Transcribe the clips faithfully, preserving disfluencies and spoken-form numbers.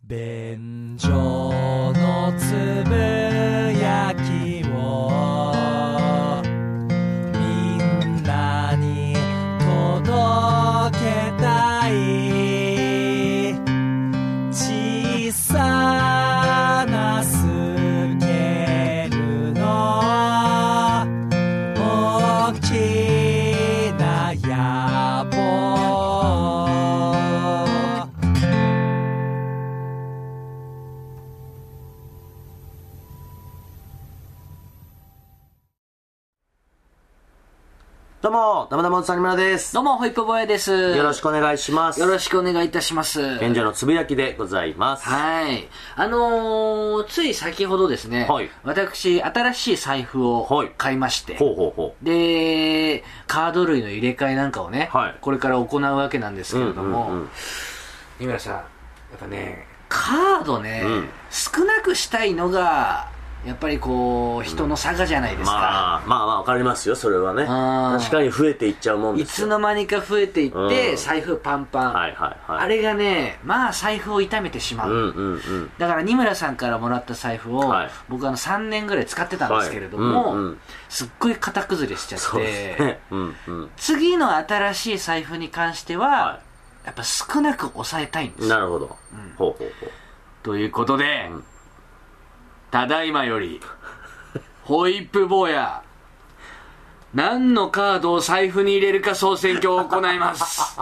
便所のつぶやきをみんなに届けたい小さなスケールの大きな野望。 どうも、ダマダマおじさんにむらです。 どうも、ホイップボーイです。 よろしくお願いします。 よろしくお願いいたします。 現状のつぶやきでございます。 はい。あのー、つい先ほどですね、はい、私、新しい財布を買いまして、はい、ほうほうほう。で、カード類の入れ替えなんかをね、はい、これから行うわけなんですけれども、うんうんうん、三村さん、やっぱね、カードね、うん、少なくしたいのが、やっぱりこう人の差がじゃないですか、うん、まあまあまあ分かりますよ、それはね。確かに増えていっちゃうもんですよ。 いつの間にか増えていって、うん、財布パンパン、はいはいはい、あれがね、まあ財布を痛めてしまう、うんうんうん、だから二村さんからもらった財布を、はい、僕あのさんねんぐらい使ってたんですけれども、はいうんうん、すっごい型崩れしちゃって、ねうんうん、次の新しい財布に関しては、はい、やっぱ少なく抑えたいんですよ。 なるほど、うん、ほうほうほう。 ということで、うんただいまよりホイップ坊や何のカードを財布に入れるか総選挙を行います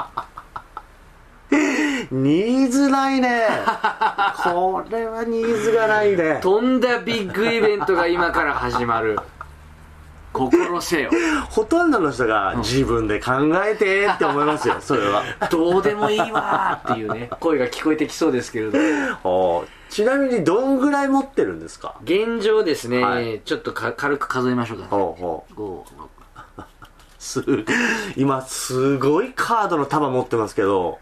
ニーズないねこれはニーズがないね。 とんだビッグイベントが今から始まる。心せよ。 ほとんどの人が自分で考えてって思いますよ、うん、それはどうでもいいわーっていうね声が聞こえてきそうですけれどもちなみにどんぐらい持ってるんですか？ 現状ですね、はい、ちょっとか軽く数えましょうかね。ほうほうごす今すごいカードの束持ってますけど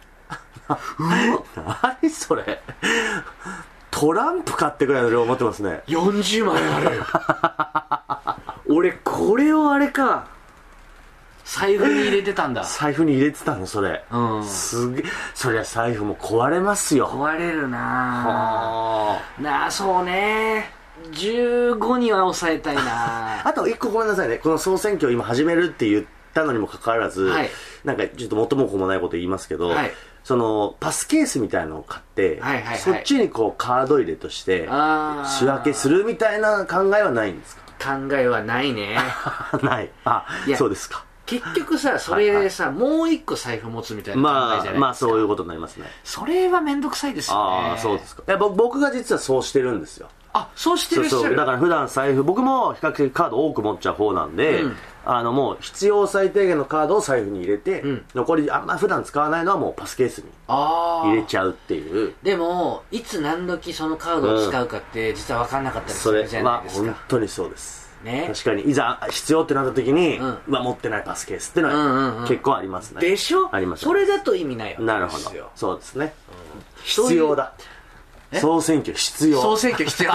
何それトランプ買ってぐらいの量持ってますね。 よんじゅうまいある俺これをあれか財布に入れてたんだ。 財布に入れてたのそれ、うん、すげえ。そりゃ財布も壊れますよ。 壊れるなぁなあ。そうね、じゅうごには抑えたいなあといっこごめんなさいね、この総選挙を今始めるって言ったのにもかかわらず、はい、なんかちょっと元も子もないこと言いますけど、はい、そのパスケースみたいなのを買って、はいはいはい、そっちにこうカード入れとして仕分けするみたいな考えはないんですか？ 考えはないねない。あ、そうですか。 結局さ、それでさ、はいはい、もう一個財布持つみたいな考えじゃないですか。まあ、まあそういうことになりますね。 それはめんどくさいですよね。 ああ、そうですか。いや僕が実はそうしてるんですよ。 あ、そうしてるっしゃる。そうそう、 だから普段財布、僕も比較的カード多く持っちゃう方なんで、うん、あのもう必要最低限のカードを財布に入れて、うん、残りあんま普段使わないのはもうパスケースに入れちゃうっていう。 でもいつ何時そのカードを使うかって実は分かんなかったりするじゃないですか。 それは本当にそうですね、確かにいざ必要ってなった時に、うん、うわ持ってないパスケースってのは結構ありますね。 でしょ。 あります。 それだと意味ないわけですよ。 なるほど、そうですね、うん、必要だ。総選挙必要。 総選挙必要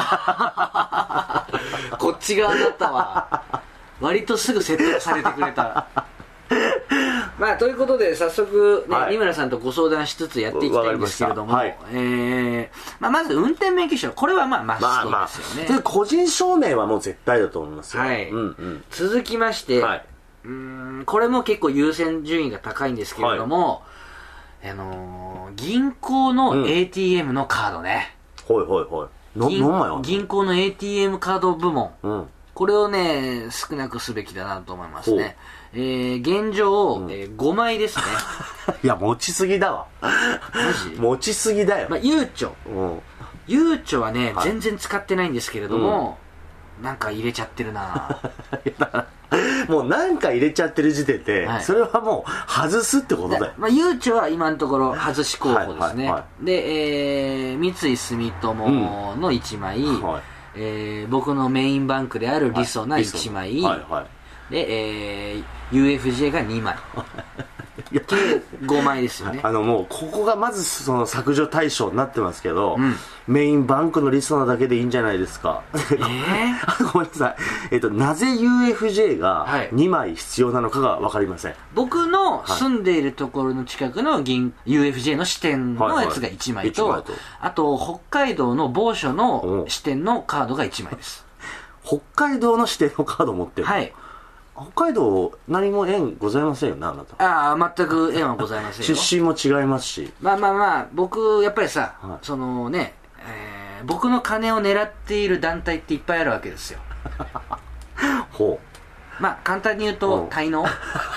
こっち側だったわ割とすぐ説得されてくれたまあということで早速ね、はい、二村さんとご相談しつつやっていきたいんですけれども、はい、えーまあ、まず運転免許証、これはまあマストですよね。まあまあ、 個人証明はもう絶対だと思いますよ。 はい、うんうん、続きまして、はい、うーんこれも結構優先順位が高いんですけれども、はい、あのー、銀行の エーティーエム のカードね、 うん、はいはいはい。 銀, 銀行の エーティーエム カード部門、うん、これをね少なくすべきだなと思いますね。えー、現状、うんえー、ごまいですねいや持ちすぎだわマジ持ちすぎだよ、 まあ、ゆうちょ、うん、ゆうちょはね、はい、全然使ってないんですけれども、うん、なんか入れちゃってるなもうなんか入れちゃってる時点で、はい、それはもう外すってことだよ。 まあ、ゆうちょは今のところ外し候補ですね、はいはいはい、で、えー、三井住友のいちまい、うんはいえー、僕のメインバンクであるりそないちまい、はいはいはい、で、えー、ユーエフジェー がにまい計ごまいですよね。 あのもうここがまずその削除対象になってますけど、 うん、 メインバンクのリストなだけでいいんじゃないですか。 えー、 ごめんなさい、えっと、なぜ ユーエフジェー がにまい必要なのかが分かりません。 僕の住んでいるところの近くの銀 ユーエフジェー の支店のやつがいちまいと、はいはい、とあと北海道の某所の支店のカードがいちまいです。 北海道の支店のカード持ってる？ はい。 北海道何も縁ございませんよね、あなた。 ああ、全く縁はございませんよ。 出身も違いますし。 まあまあまあ、僕やっぱりさ、はい、そのね、えー、僕の金を狙っている団体っていっぱいあるわけですよ。 ほう。まあ簡単に言うと滞納。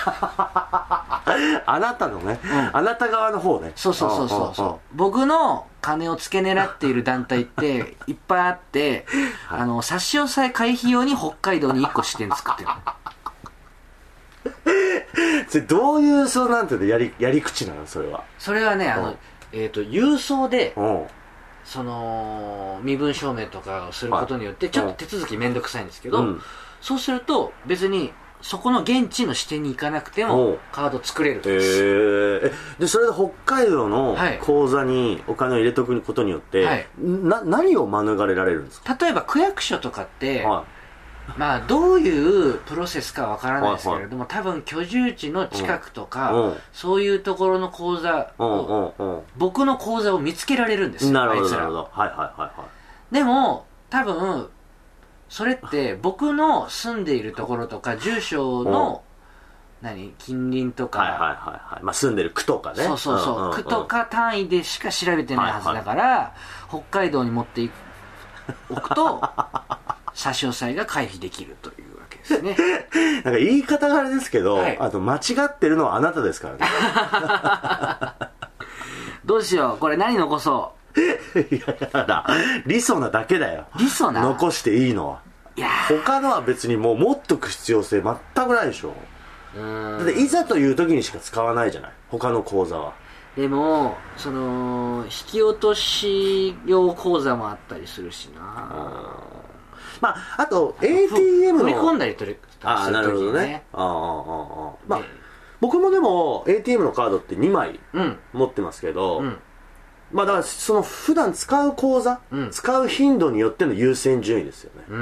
あなたのね、うん、あなた側の方ね。 そうそうそうそうそう。僕の金を付け狙っている団体っていっぱいあって、はい、あの差し押さえ回避用に北海道にいっこ支店作ってる。 それどういうそうなんていうのやりやり口なのそれは。 それはね、あの、えっと郵送でその身分証明とかをすることによってちょっと手続きめんどくさいんですけど、うん、そうすると別にそこの現地の支店に行かなくてもカード作れるんです。 へえ。でそれで北海道の口座にお金を入れとくことによって、はい、な何を免れられるんですか？ 例えば区役所とかって、はい、まあどういうプロセスかわからないですけれども、はいはい、多分居住地の近くとか、うん、そういうところの口座を、うんうんうん、僕の口座を見つけられるんですよ。 なるほどなるほど。はいはいはいはい。 でも多分それって僕の住んでいるところとか住所の何近隣とか、 はいはいはいはい、まあ住んでる区とかね。 そうそうそう、うんうんうん、区とか単位でしか調べてないはずだから、はいはい、北海道に持っておくと差し押さえが回避できるというわけですね。 なんか言い方があれですけど、はい、あと間違ってるのはあなたですからね。 どうしよう、これ何残そう。 いやだから理想なだけだよ。 理想な残していいのは。いや他のは別にもう持っとく必要性全くないでしょ。うーん、だっていざという時にしか使わないじゃない他の口座は。 でもその引き落とし用口座もあったりするしな。 まああと エーティーエム の振り込んだり取りああなるほどね。ああああまあ僕もでも エーティーエム のカードってにまい持ってますけど、うん、まあだからその普段使う口座、うん、使う頻度によっての優先順位ですよね。うん、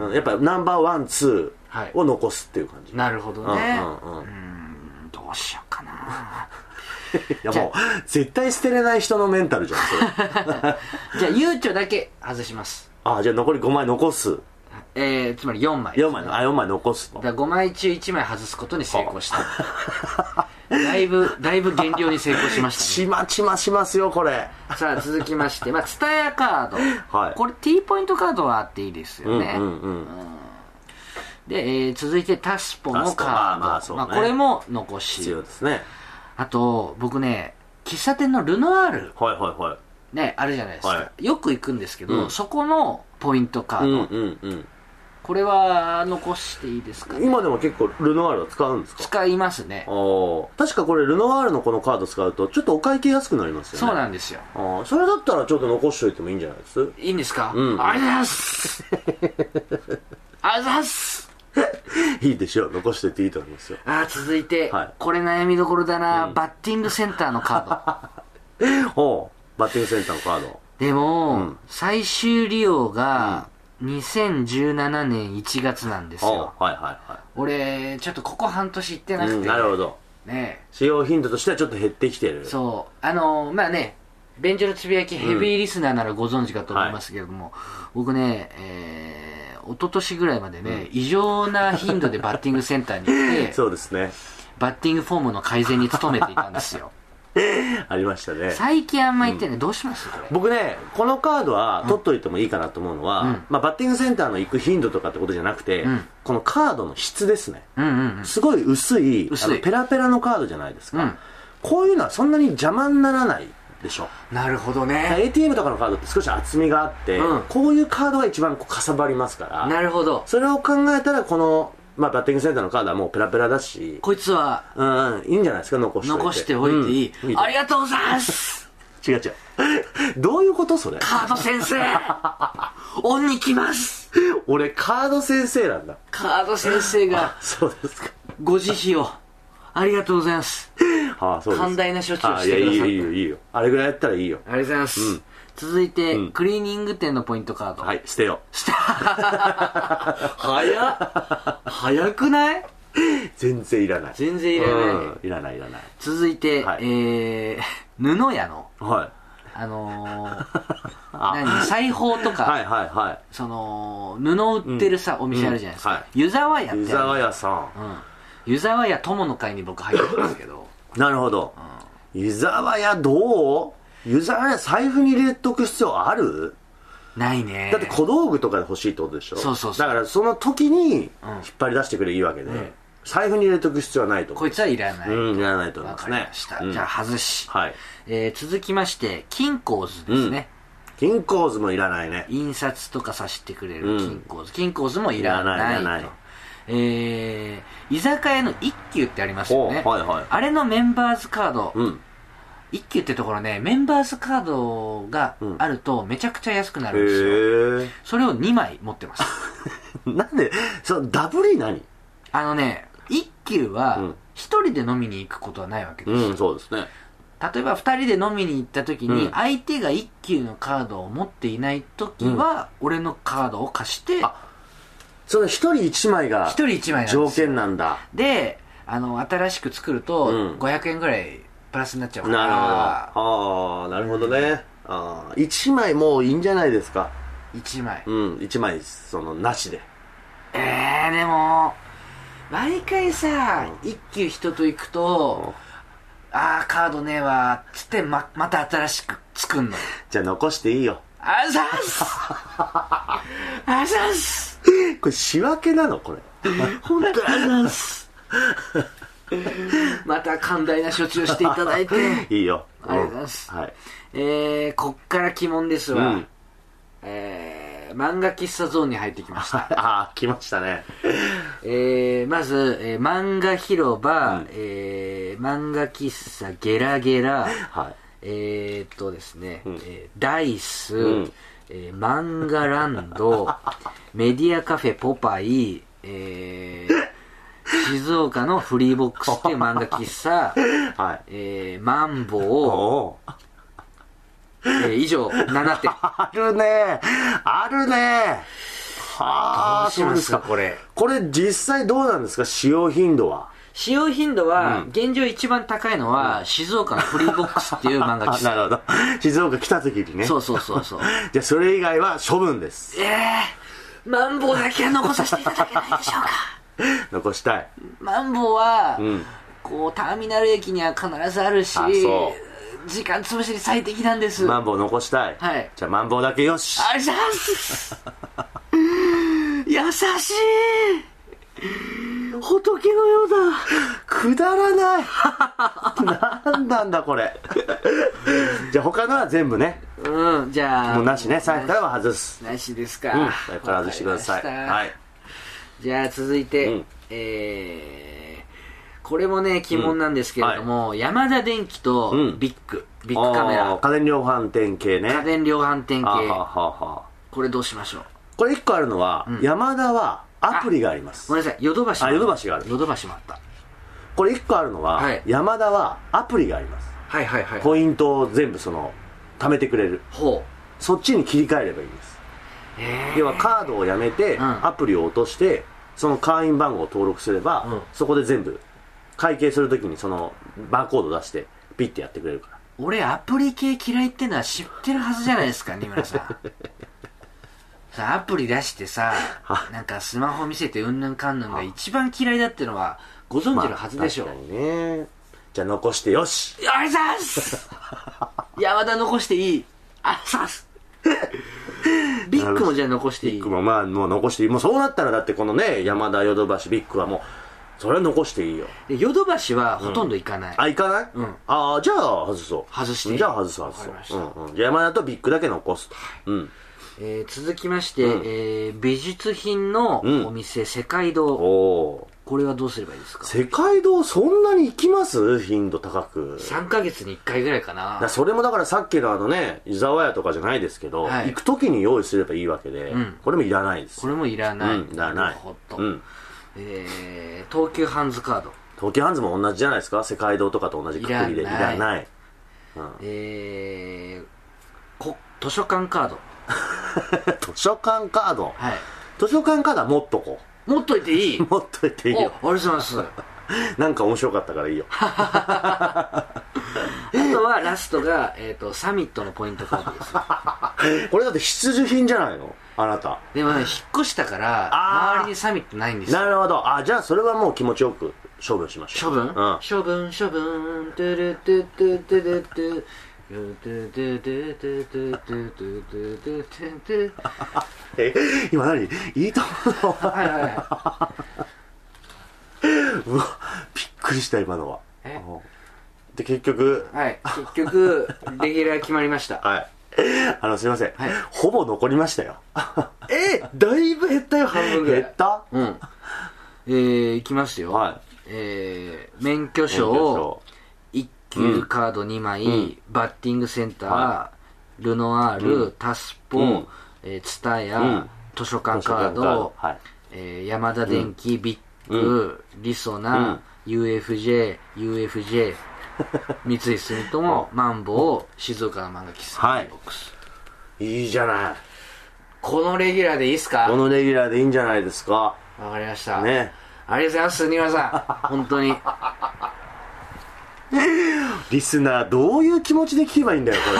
やっぱナンバーワンツーを残すっていう感じ。 なるほどね。うんうんうん、うーんどうしようかな。 いやもう絶対捨てれない人のメンタルじゃんそれ。 じゃあゆうちょだけ外します。 あじゃあ残りごまい残す。 えー、つまりよんまい、ね、 よんまいあよんまい残すと。 だからごまい中いちまい外すことに成功した。だいぶだいぶ減量に成功しましたね。 ちまちましますよこれ。 さあ続きましてまあツタヤカード、はい、これ T ポイントカードはあっていいですよね。うんうんうんうん、で、えー、続いてタスポのカード、まあまあそうね、まあ、これも残し必要ですね。 あと僕ね喫茶店のルノワール、 はいはいはい、 ね、あるじゃないですか、はい、よく行くんですけど、うん、そこのポイントカード、うんうんうん、これは残していいですかね。 今でも結構ルノワールは使うんですか？ 使いますね。 あ確かこれルノワールのこのカード使うとちょっとお会計安くなりますよね。 そうなんですよ。 あそれだったらちょっと残しておいてもいいんじゃないです？ いいんですか、うん、ありがとうございますありがとうございますいいでしょう、残しておいていいと思いますよ。 あ続いて、はい、これ悩みどころだな、うん、バッティングセンターのカード。ほうバッティングセンターのカードでも、うん、最終利用が、うんにせんじゅうななねんいちがつなんですよ。はいはいはい。俺ちょっとここ半年行ってなくて、うん、 なるほどね。使用頻度としてはちょっと減ってきてる。 そうあのー、まあね便所のつぶやきヘビーリスナーならご存知かと思いますけれども、うんはい、僕ね、えー、一昨年ぐらいまでね、うん、異常な頻度でバッティングセンターに行ってそうですねバッティングフォームの改善に努めていたんですよ。 ありましたね。 最近あんま言ってね、うん、どうしますこれ。 僕ねこのカードは取っといてもいいかなと思うのは、うんまあ、バッティングセンターの行く頻度とかってことじゃなくて、うん、このカードの質ですね、うんうんうん、すごい薄い、薄いあのペラペラのカードじゃないですか、うん、こういうのはそんなに邪魔にならないでしょ。 なるほどね。 エーティーエム とかのカードって少し厚みがあって、うん、こういうカードが一番こうかさばりますから。 なるほど。 それを考えたらこのまあ、バッティングセンターのカードはもうペラペラだしこいつはうん、うん、いいんじゃないですか。残しておいて残しておいていい、うん、ありがとうございます違う違うどういうことそれ。 カード先生オンに来ます。 俺カード先生なんだ。 カード先生がそうですか。 ご慈悲をありがとうございます。 はあ、そうです。 寛大な処置をしてくださった。いや、いいよいいよいいよ。あれぐらいやったらいいよ。 ありがとうございます。うん、続いて、うん、クリーニング店のポイントカード。 はい、捨てよ。 捨て早っ早くない？ 全然いらない。 全然いらない。うん、 いらないいらない。 続いて、はい、えー、布屋の、 はい、 あのー、何裁縫とか、 はいはいはい、 その布売ってるさ、うん、お店あるじゃないですか、うん、はい、湯沢屋ってある。 湯沢屋さん、うん、 湯沢屋友の会に僕入ってるんですけどなるほど、うん、湯沢屋どう？湯沢屋財布に入れとく必要ある？ ないね。 だって小道具とかで欲しいってことでしょ。 そうそうそう。 だからその時に引っ張り出してくれいいわけで、うん、財布に入れとく必要はないと思う。 こいつはいらない。 うん、いらないと思いますね。 わかりました、うん、じゃあ外し、 はい、 えー、続きまして金鉱図ですね、 うん、金鉱図もいらないね。 印刷とかさしてくれる金鉱図、うん、金鉱図もいらないと。いらないいらない。えー、居酒屋の一休ってありますよね、はいはい、あれのメンバーズカード、うん、一休ってところね、メンバーズカードがあるとめちゃくちゃ安くなるんですよ、うん、それをにまい持ってますなんでそのダブリ何？ あのね、一休は一人で飲みに行くことはないわけですよ、 うん、そうですね。 例えばふたりで飲みに行った時に、相手が一休のカードを持っていない時は、俺のカードを貸して、うん、あ、 その一人一枚が条件なんだ。 で、あの新しく作るとごひゃくえんぐらいプラスになっちゃうから。 なるほど。ああ、なるほどね、うん、あいちまいもういいんじゃないですか。 いちまい、 うん、いちまいそのなしで。 えー、でも毎回さ、うん、一休人と行くと、うん、ああカードねえわっつって ま, また新しく作んの。 じゃあ残していいよ。 あざっすあざっすこれ仕分けなのこれ本当あざっすまた寛大な処置をしていただいていいよ。 ありがとうございます、 うん、はい、 えー、こっから鬼門ですわ、うん、えー、漫画喫茶ゾーンに入ってきましたああ来ましたねえー、まず、えー、漫画広場、うん、えー、漫画喫茶ゲラゲラ、はい、えーっとですね、うん、えー、ダイス、うん、えー、漫画ランドメディアカフェポパイ、えー、静岡のフリーボックスっていう漫画喫茶、はい、えー、マンボウ、えー、以上ななてんあるねあるね。はあ、 どうしますかこれ。 これ実際どうなんですか、使用頻度は。 使用頻度は、現状一番高いのは、うん、静岡のフリーボックスっていう漫画喫茶。 なるほど。静岡来た時にね。 そうそうそうそう。 じゃあそれ以外は処分です。 ええー、マンボウだけは残させていただけないでしょうか。 残したい。 マンボウは、うん、こうターミナル駅には必ずあるし、あ、そう時間潰しに最適なんです。 マンボウ残したい。はい。じゃあマンボウだけよし。 ありがとうございます優しい仏のようだ。 くだらないなんなんだこれじゃあ他のは全部ね、 うん、じゃあもうなしね。財布からは外す。 なしですか、 うん、財布から外してください。はい。 じゃあ続いて、うん、えー、これもね鬼門なんですけれども、うん、はい、ヤマダ電機とビッグ、うん、ビッグカメラ、 家電量販店系ね。 家電量販店系、はははこれどうしましょう。 これいっこあるのは、うん、ヤマダはアプリがあります。 ごめんなさい、ヨドバシ。 あ、ヨドバシがある。 ヨドバシもあった。 これいっこあるのは、はい、ヤマダはアプリがあります。 はいはいはい。 ポイントを全部その貯めてくれる。 ほう。そっちに切り替えればいいんです。へー。要はカードをやめて、うん、アプリを落としてその会員番号を登録すれば、うん、そこで全部会計するときにそのバーコード出してピッてやってくれるから。 俺アプリ系嫌いってのは知ってるはずじゃないですか、二村さんアプリ出してさ、なんかスマホ見せてうんぬんかんぬんが一番嫌いだってのはご存知のはずでしょ。 まあ、確かにね。じゃあ残してよし。 ありがとうございます山田残していい。ありがとうございますビッグもじゃあ残していい。 ビッグもまあもう残していい。もうそうなったらだってこのね、山田ヨドバシビッグはもうそれは残していいよ。 ヨドバシはほとんど行かない、 うん、あ、行かない、うん、ああ、じゃあ外そう。 外していい。 じゃあ外す外す、うんうん、じゃあ山田とビッグだけ残すと、うん。 えー、続きまして、うん、えー、美術品のお店、うん、世界堂。おこれはどうすればいいですか。 世界堂そんなに行きます？頻度高く。 さんかげつにいっかいぐらいかな。 だそれもだからさっきのあのね、湯沢屋とかじゃないですけど、はい、行く時に用意すればいいわけで、うん、これもいらないです。 これもいらない、 うん、いらない。 なるほど、うん、えー、東急ハンズカード。 東急ハンズも同じじゃないですか。世界堂とかと同じくくりでいらない、 うん、えー、こ図書館カード図書館カード、 はい、 図書館カードは持っとこう。持っといていい持っといていいよ。 ありがとうございますなんか面白かったからいいよあとはラストが、えーと、サミットのポイントカードですよこれだって必需品じゃないのあなた。 でもね、引っ越したから周りにサミットないんですよ。 なるほど。あ、じゃあそれはもう気持ちよく処分しましょう。 処分、うん、処分処分トゥルトゥトゥトゥトゥトゥえ、今何いいと思うのはいはいはいうわ、びっくりした今のは。えで結局はい結局レギュラー決まりましたはいあのすいません、 はい、 ほぼ残りましたよえだいぶ減ったよ、半分ぐらい減った。 うんえー、いきますよ、はい、えー、免許証いっ級カードにまい、うん、バッティングセンター、はい、ルノアール、うん、タスポ、うんえー、ツタヤ、うん、図書館カード、はいえー、ヤマダ電機、うん、ビッグ、うん、リソナ、うん、ユーエフジェー、ユーエフジェー 三井住友、マンボウ、静岡の漫画喫茶、はい、ボックス。 いいじゃない。 このレギュラーでいいっすか。 このレギュラーでいいんじゃないですか。 わかりましたね。 ありがとうございます、二村さん本当にリスナーどういう気持ちで聞けばいいんだよこれ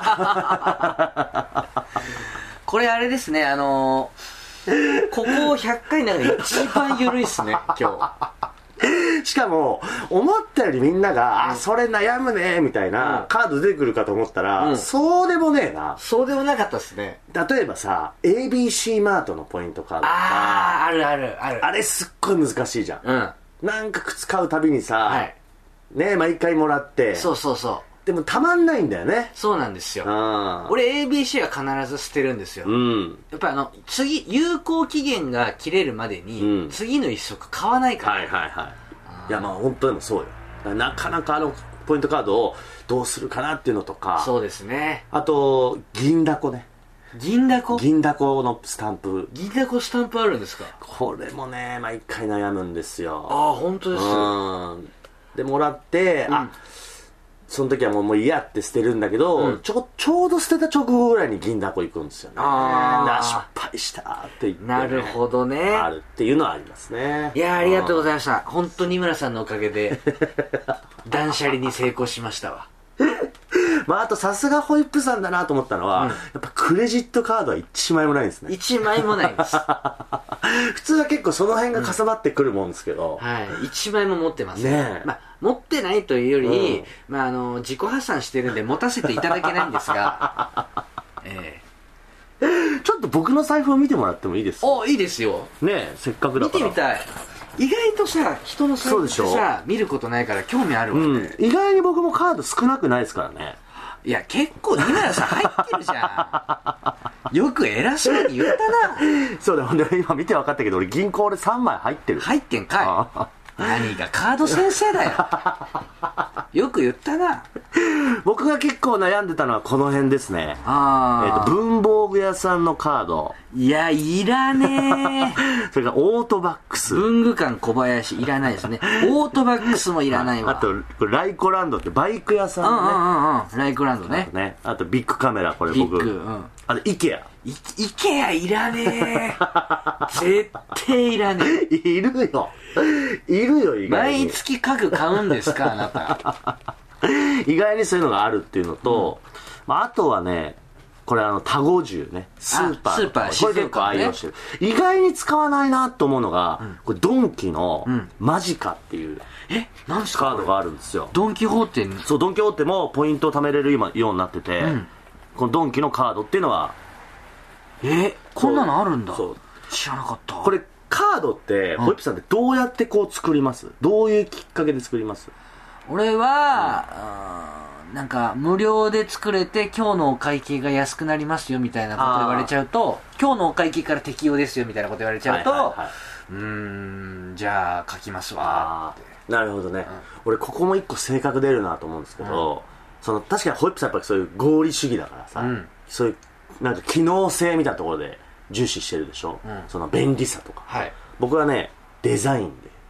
これあれですね、あのー、ここひゃっかいの中で一番緩いっすね今日しかも思ったよりみんなが、うん、あそれ悩むねみたいな、うん、カード出てくるかと思ったら、うん、そうでもねえな。 そうでもなかったっすね。 例えばさ エービーシー マートのポイントカードとか、 あーあるあるある。 あれすっごい難しいじゃん、うん、なんか靴買うたびにさ、はい、ね毎回もらって、 そうそうそう、 でもたまんないんだよね。 そうなんですよ。俺 エービーシー は必ず捨てるんですよ、うん、やっぱりあの次有効期限が切れるまでに、うん、次の一足買わないから。 はいはいはい。いやまあ本当でもそうよ。なかなかあのポイントカードをどうするかなっていうのとか。 そうですね。 あと銀だこね。 銀だこ銀だこのスタンプ。 銀だこスタンプあるんですか。 これもね毎回悩むんですよ。 ああ本当です。 うんでもらって、うん、あその時はもうもう嫌って捨てるんだけど、うん、ちょちょうど捨てた直後ぐらいに銀だこ行くんですよね。ああ失敗したって言って、ね、 なるほどね。 あるっていうのはありますね。 いやありがとうございました。本当に村さんのおかげで断捨離に成功しましたわまああとさすがホイップさんだなと思ったのは、うん、やっぱクレジットカードはいちまいもないんですね。 いちまいもないんです普通は結構その辺がかさばってくるもんですけど、 うん、はいいちまいも持ってますね。まあ持ってないというより、うんまあ、あの自己破産してるんで持たせていただけないんですが、えー、ちょっと僕の財布を見てもらってもいいですか。 おいいですよねえせっかくだから見てみたい。意外とさ人の財布ってさ見ることないから興味あるわね、うん、 意外に僕もカード少なくないですからね。 いや結構二村さん入ってるじゃんよく偉そうに言ったなそうだほんで今見て分かったけど俺銀行でさんまい入ってる。 入ってんかい何がカード先生だよよく言ったな。 僕が結構悩んでたのはこの辺ですね。あ、えー、と文房具屋さんのカード。 いやいらねえそれからオートバックス。 文具館小林いらないですね。オートバックスもいらないわ。 あとライコランドってバイク屋さんね。うんうんうん、ライコランドね。 あとね、あとビッグカメラこれ僕。ビッグ、うん、あとイケア。 イ, イケアいらねえ絶対いらねえいるよいるよ意外に。 毎月家具買うんですかあなた意外にそういうのがあるっていうのと、うんまあ、あとはねこれあのタゴ銃ねスーパースーパーこれ結構愛用してる、ね、意外に使わないなと思うのが、うん、これドンキのマジカっていう、うん、 えなんすかカードがあるんですよ。 ドンキホーテに。 そうドンキホーテもポイントを貯めれる今ようになってて、うん、このドンキのカードっていうのはえこんなのあるんだ。そう知らなかった。 これカードってホイップさんってどうやってこう作ります？どういうきっかけで作ります？ 俺は、うん、なんか無料で作れて今日のお会計が安くなりますよみたいなこと言われちゃうと、今日のお会計から適用ですよみたいなこと言われちゃうと、はいはいはい、うーんじゃあ書きますわって。 なるほどね、うん、俺ここも一個性格出るなと思うんですけど、うん、その確かにホイップさんやっぱそういう合理主義だからさ、うん、そういうなんか機能性みたいなところで重視してるでしょ、うん、その便利さとか、はい、僕はねデザインで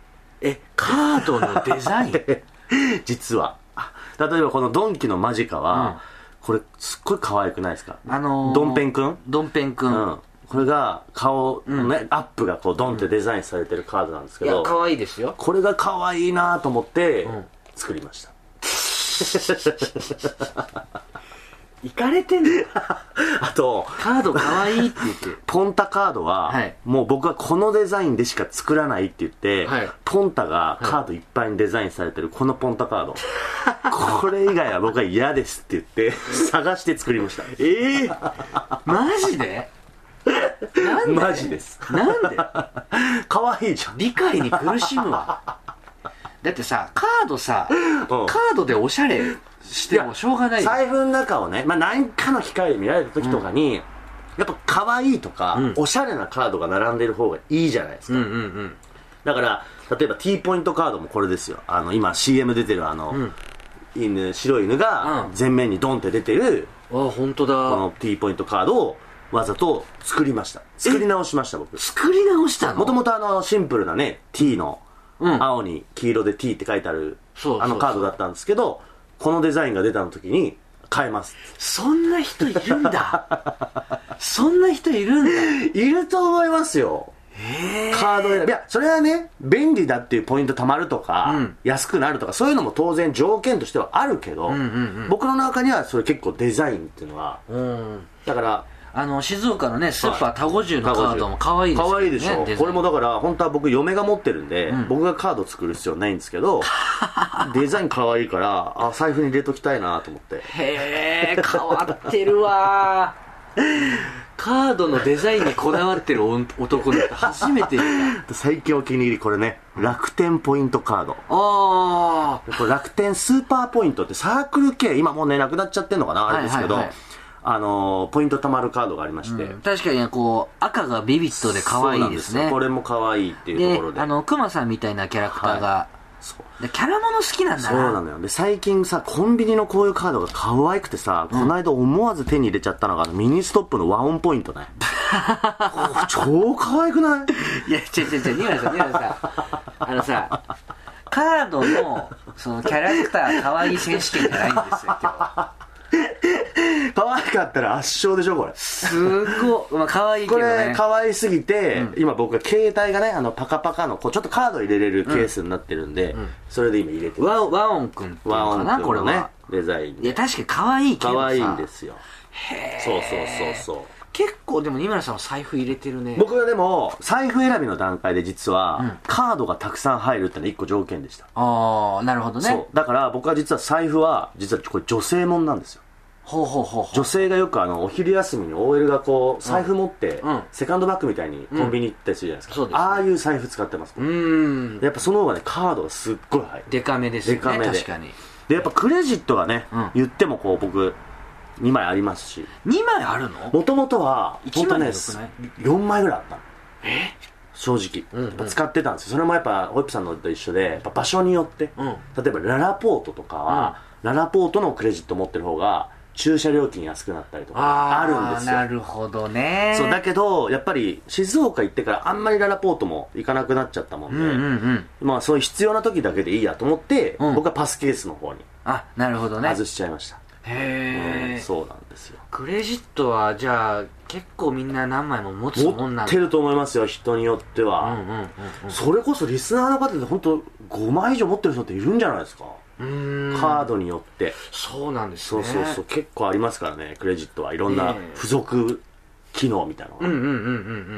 えカードのデザイン実は例えばこのドンキのマジカは、うん、これすっごい可愛くないですか？あのー、ドンペンくんドンペンくん、うん、 これが顔のね、うん、アップがこうドンってデザインされてるカードなんですけど、いや可愛いですよ。 これが可愛いなと思って作りました。 いかれてんのあとカード可愛いって言ってポンタカードは、はい、もう僕はこのデザインでしか作らないって言って、はい、ポンタがカードいっぱいにデザインされてるこのポンタカード、はい、これ以外は僕は嫌ですって言って探して作りました。 ええー、マジでなんでマジです。 なんで可愛いじゃん。 理解に苦しむわ。だってさカードさ、うん、カードでおしゃれしてもしょうがない。 財布の中をね、まあ、何かの機会で見られた時とかに、うん、やっぱ可愛いとか、うん、おしゃれなカードが並んでる方がいいじゃないですか、うんうんうん、だから例えば T ポイントカードもこれですよ。あの今 シーエム 出てるあの、うん、犬白い犬が前面にドンって出てる、 うん、あ本当だ。 この T ポイントカードをわざと作りました。作り直しました僕。 作り直したの？ もともとあのシンプルなね T の、うん、青に黄色で T って書いてあるあのカードだったんですけど、このデザインが出た時に変えます。 そんな人いるんだそんな人いるんだ。 いると思いますよ。カード選び、いやそれはね便利だっていうポイント貯まるとか、うん、安くなるとかそういうのも当然条件としてはあるけど、うんうんうん、僕の中にはそれ結構デザインっていうのは、うん、だからあの静岡のねスーパータゴジュのカードも可愛いですよね。 可愛いでしょ。これもだから本当は僕嫁が持ってるんで、うん、僕がカード作る必要ないんですけどデザイン可愛いからあ財布に入れときたいなと思って。 へえ変わってるわカードのデザインにこだわってる男の人初めて見た。最近お気に入りこれね、楽天ポイントカード。 ああこれ楽天スーパーポイントってサークル系今もうねなくなっちゃってんのかなあれですけど、はいはいはい、あのー、ポイント貯まるカードがありまして、うん、 確かにこう赤がビビッドで可愛いですね。 これも可愛いっていうところで、 であのクマさんみたいなキャラクターが、はい、そうでキャラもの好きなんだな。 そうなのよ。で最近さコンビニのこういうカードが可愛くてさ、うん、この間思わず手に入れちゃったのがミニストップのワンオンポイントね超可愛くない？ いや違う違う違う、ニワさんニワさんあのさカードのそのキャラクター可愛い選手権じゃないんですよ今日可愛かったら圧勝でしょこれ。 すごい、まあ、可愛いけどね。 これ可愛すぎて、うん、今僕は携帯がねあのパカパカのこうちょっとカード入れれるケースになってるんで、うんうん、それで今入れてワワオンくんっていうのかなこれねデザイン。 いや確かに可愛いけどさ可愛いんですよ。へそうそうそうそう。 結構でも二村さんは財布入れてるね。 僕はでも財布選びの段階で実は、うん、カードがたくさん入るってのは一個条件でした。 ああなるほどね。 そうだから僕は実は財布は実はこれ女性もんなんですよ。 ほうほうほうほう。 女性がよくあのお昼休みに オーエル がこう財布持って、うん、セカンドバッグみたいにコンビニ行ったりするじゃないですか、うん、ああいう財布使ってます。うーんやっぱその方がねカードがすっごい入る。 デカめですよね。デカめで確かに。 でやっぱクレジットがね、うん、言ってもこう僕にまいありますし。 にまいあるの？ もともとは本当ねよんまいぐらいあったの。 え正直、うんうん、使ってたんですよ。それもやっぱホイップさんのと一緒でやっぱ場所によって、うん、例えばララポートとかは、うん、ララポートのクレジット持ってる方が駐車料金安くなったりとかあるんですよ。 なるほどね。 そうだけどやっぱり静岡行ってからあんまりララポートも行かなくなっちゃったもんで、うんうんうん、まあそういう必要な時だけでいいやと思って、うん、僕はパスケースの方にあなるほどね外しちゃいました。 へえ、 うん、そうなんですよ。 クレジットはじゃあ結構みんな何枚も持つもんなんだ。 持ってると思いますよ人によっては、うんうんうんうん、それこそリスナーの方で本当ごまい以上持ってる人っているんじゃないですか。うーんカードによってそうなんですね。 そうそうそう結構ありますからねクレジットはいろんな付属機能みたいなのが、うんうんうんうんうん、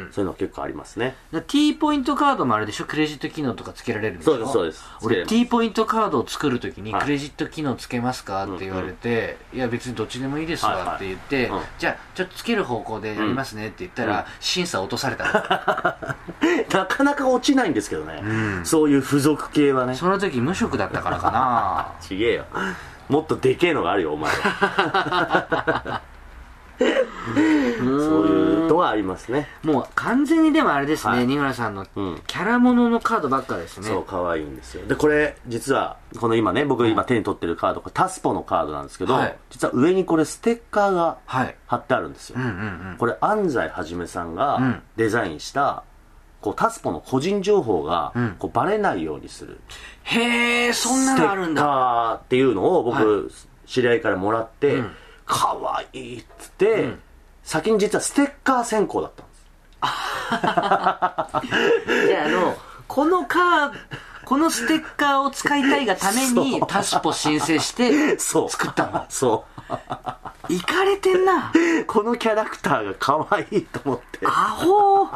そういうの結構ありますね。 T ポイントカードもあるでしょ。クレジット機能とかつけられるんでしょ。 そうですそうです。 俺 T ポイントカードを作るときにクレジット機能つけますかって言われて、うんうん、いや別にどっちでもいいですわって言って、はいはいうん、じゃあちょっとつける方向でやりますねって言ったら、うん、審査落とされたなかなか落ちないんですけどね、うん、そういう付属系はね。 その時無職だったからかなちげえよもっとでけえのがあるよお前そういうのがありますね。 もう完全にでもあれですね、はい、二村さんのキャラもののカードばっかですね、 うん、そう可愛いんですよ。でこれ実はこの今ね僕今手に取ってるカード、これタスポのカードなんですけど、はい、実は上にこれステッカーが貼ってあるんですよ、はいうんうんうん、これ安西はじめさんがデザインしたこうタスポの個人情報がこうバレないようにする、うん、 へえ、そんなのあるんだ。 ステッカーっていうのを僕、はい、知り合いからもらって、うん、かわいいっつって、うん、先に実はステッカー選考だったんですじゃあ、あのこのカーこのステッカーを使いたいがためにタスポ申請して作ったの。 そういかれてんな。 このキャラクターが可愛いと思ってアホ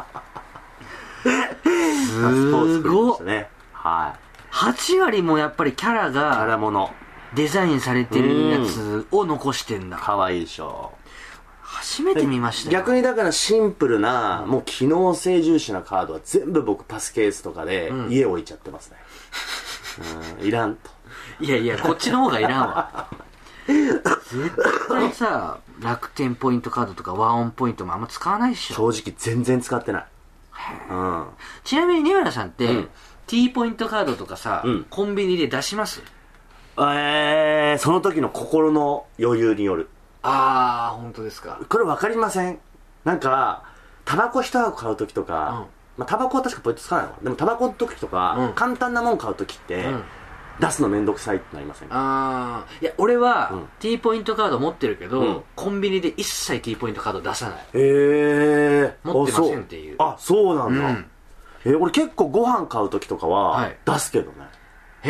すごっ、 ね、はい、 はち割もやっぱりキャラがキャラものデザインされてるやつを残してんだ。 可愛いでしょ。 初めて見ましたよ。 逆にだからシンプルな、うん、もう機能性重視なカードは全部僕パスケースとかで家置いちゃってますね、うん、いらんと。 いやいや、こっちの方がいらんわ絶対さ、楽天ポイントカードとかワンオンポイントもあんま使わないでしょ。 正直全然使ってない、うん、 ちなみに二村さんって、うん、T ポイントカードとかさ、うん、コンビニで出します？ えー、その時の心の余裕による。 ああ、本当ですか。 これ分かりません？なんかタバコ一箱買う時とか、うん、まあ、タバコは確かポイントつかないの。でもタバコの時とか、うん、簡単なもん買う時って、うん、出すのめんどくさいってなりませんか？ ああ、いや俺は、うん、T ポイントカード持ってるけど、うん、コンビニで一切 T ポイントカード出さない。 へえー、 持ってませんっていう。 あ、そうなんだ、うん、えー、俺結構ご飯買う時とかは出すけどね、はい、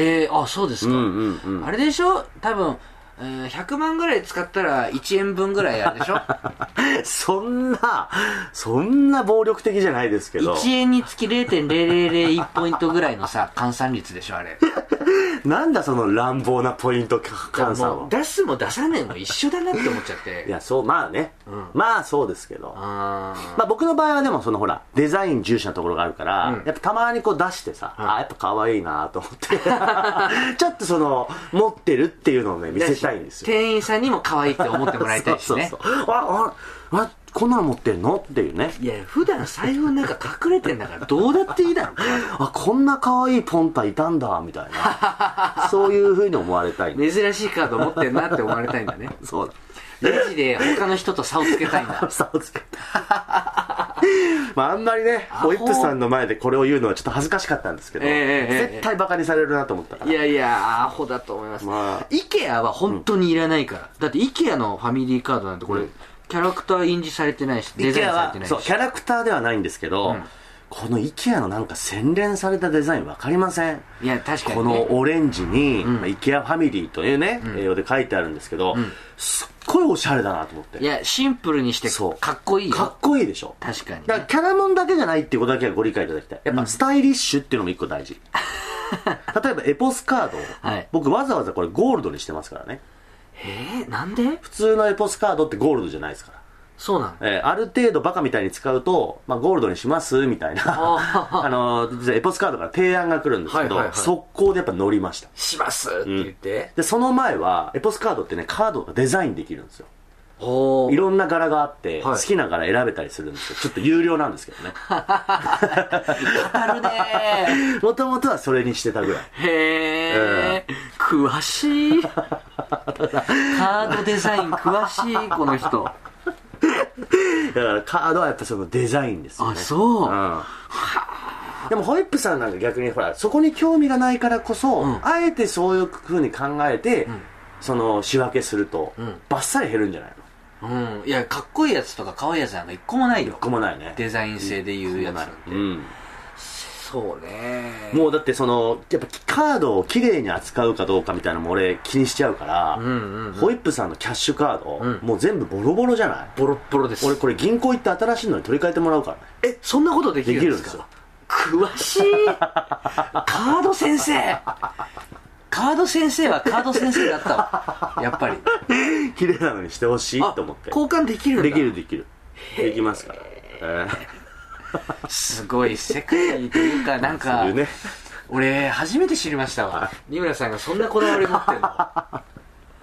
へえ、あ、そうですか、うんうんうん、あれでしょ、多分ひゃくまんぐらい使ったらいちえんぶんぐらいあるでしょそんなそんな暴力的じゃないですけど、 いちえんにつき れいてんぜろぜろぜろいち ポイントぐらいのさ換算率でしょあれなんだその乱暴なポイント換算を。 出すも出さねえも一緒だなって思っちゃっていや、そう、まあね、うん、まあそうですけど、あ、まあ、僕の場合はでもそのほらデザイン重視なところがあるから、うん、やっぱたまにこう出してさ、うん、あ、やっぱ可愛いなと思ってちょっとその持ってるっていうのをね見せたいんですよ。 店員さんにも可愛いって思ってもらいたいしね。 そうそうそう、あああ、こんなの持ってんのっていうね。 いや、普段財布の中隠れてんだからどうだっていいだろあ、こんな可愛いポンタいたんだみたいなそういう風に思われたい。 珍しいカード持ってんなって思われたいんだねそうだ、 レジで他の人と差をつけたいんだ差をつけたいまああんまりねホイップさんの前でこれを言うのはちょっと恥ずかしかったんですけど、えーえー、絶対バカにされるなと思ったから。 いやいや、アホだと思います、まあ、IKEA は本当にいらないから、うん、だって IKEA のファミリーカードなんてこれ、うん、キャラクター印字されてないしデザインされてないし。 そうキャラクターではないんですけど、うん、この IKEA のなんか洗練されたデザイン分かりません？ いや確かに、ね、 このオレンジに、うん、IKEA ファミリーというね、うん、英語で書いてあるんですけど、うん、すっごいおしゃれだなと思って。 いや、シンプルにしてかっこいいよ。 かっこいいでしょ。 確かに、ね、 だからキャラモンだけじゃないっていうことだけはご理解いただきたい。やっぱスタイリッシュっていうのも一個大事、うん、例えばエポスカード、はい、僕わざわざこれゴールドにしてますからね。 えー、なんで？ 普通のエポスカードってゴールドじゃないですから。 そうなの、 えー、ある程度バカみたいに使うと、まあ、ゴールドにしますみたいなあのエポスカードから提案が来るんですけど、はいはいはい、速攻でやっぱ乗りました。 しますって言って、 うん、でその前はエポスカードってね、カードがデザインできるんですよ。いろんな柄があって、はい、好きな柄選べたりするんですよ。ちょっと有料なんですけどね語るねもともとはそれにしてたぐらい。 へえ、うん、詳しいカードデザイン詳しいこの人だからカードはやっぱそのデザインですよね。 あ、そう、うん、 でもホイップさんなんか逆にほらそこに興味がないからこそ、うん、あえてそういう風に考えて、うん、その仕分けすると、うん、バッサリ減るんじゃないの？うん、いや、かっこいいやつとか可愛いやつなんか一個もないよ。 一個もないね。 デザイン性でいうやつなんて、うん、そうね。 もうだってそのやっぱカードをきれいに扱うかどうかみたいなのも俺気にしちゃうから、うんうんうん、ホイップさんのキャッシュカード、うん、もう全部ボロボロじゃない？ ボロボロです。 俺これ銀行行って新しいのに取り替えてもらうからね。 え、そんなことできるんですか？できるんですよ。詳しいカード先生カード先生はカード先生だったわやっぱり綺麗なのにしてほしいと思って。 交換できるんだ。 できるできるできますから、えー、すごい世界というかなんか、ね、俺初めて知りましたわ二村さんがそんなこだわり持ってるの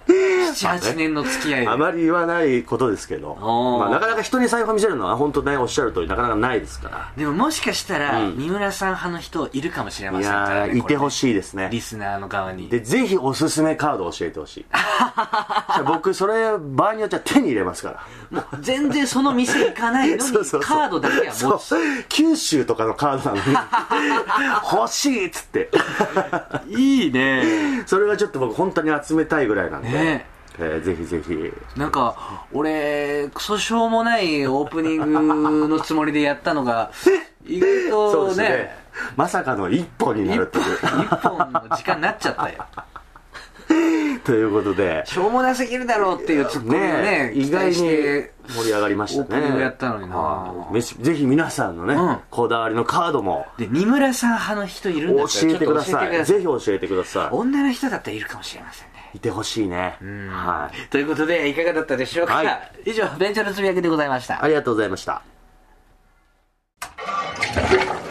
ななはちねんの付き合いであまり言わないことですけど、まあ、なかなか人に財布を見せるのは本当ねおっしゃる通りなかなかないですから。 でももしかしたら、うん、三村さん派の人いるかもしれませんから、ね、 いやいてほしいですね、 リスナーの側に。 でぜひおすすめカードを教えてほしい僕それ場合によっては手に入れますから。 もう全然その店行かないのにそうそうそうカードだけは持つ。 九州とかのカードなのに欲しいっつっていいね。 それはちょっと僕本当に集めたいぐらいなんで、ねえー、ぜひぜひ。 なんか俺クソしょうもないオープニングのつもりでやったのが意外と ね, ねまさかの一本になるっていう一本の時間になっちゃったよということでしょうもなすぎるだろうっていうツッコミをねね意外に盛り上がりましたね。 オープニングやったのにな。 ぜひ皆さんのね、うん、こだわりのカードもで三村さん派の人いるんだったら教えてください。ぜひ教えてください。 女の人だったらいるかもしれませんね。 いてほしいね、 はい、ということでいかがだったでしょうか、はい、以上ベンチャーのつぶやきでございました。 ありがとうございました。